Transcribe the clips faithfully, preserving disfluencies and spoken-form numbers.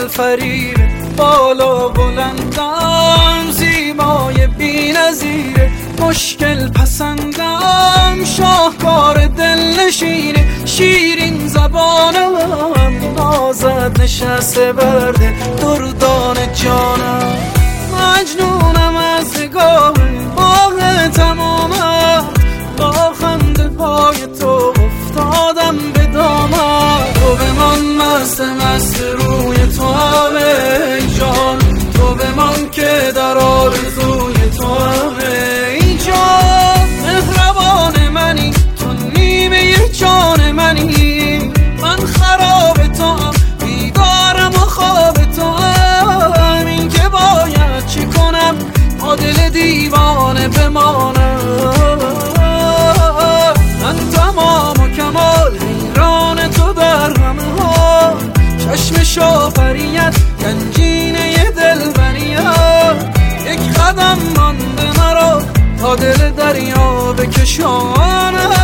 دلفریب بالا بلندم، زیبای بی‌نظیره مشکل پسندم، شاهکار دلنشینه شیرین زبانم، نازد نشسته برده دردان جانم، مجنونم از نگاه باغ تمامم، با خنده پای تو افتادم به دامم، تو بمان مست مست روی تو همه جان، تو بمان که در آرزوی تو همه جان، مهربان منی تو نیمه جان منی، من خراب تو هم بیدارم و خواب تو هم، این که باید چی کنم تا دل دیوانه بمانم، من تمام و کمال حیران تو در همه ها، چشم شافریت گنجینه دلبریت، یک قدم مانده مرا تا دل دریا بکشانم.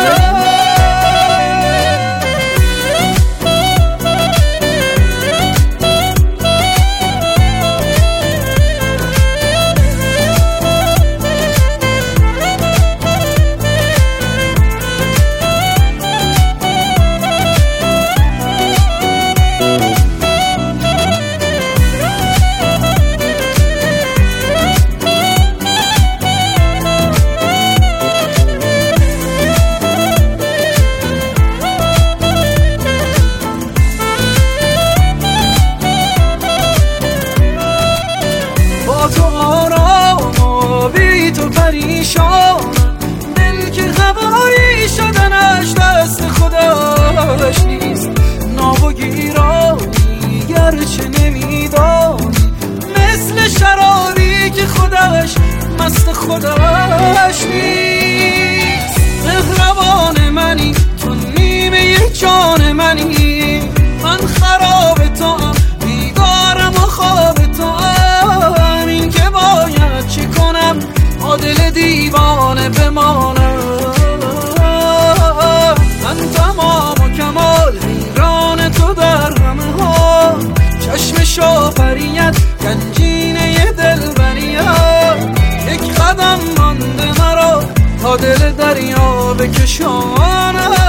تو پریشان دل که خبری شدنش دست خودش نیست، ناب و گیرانی گرچه نمیدانی، مثل شرابی که خودش مست خودش نیست، مهربان منی تو نیمه جان منی، من خراب تو هم بیدارم و خواب تو هم، این که باید چی کنم تا دل دیوانه بمانم، من تمام و کمال حیران تو در همه ها، چشم شافریت گنجینه دلبریت، یک قدم مانده مرا تا دل دریا بکشانم.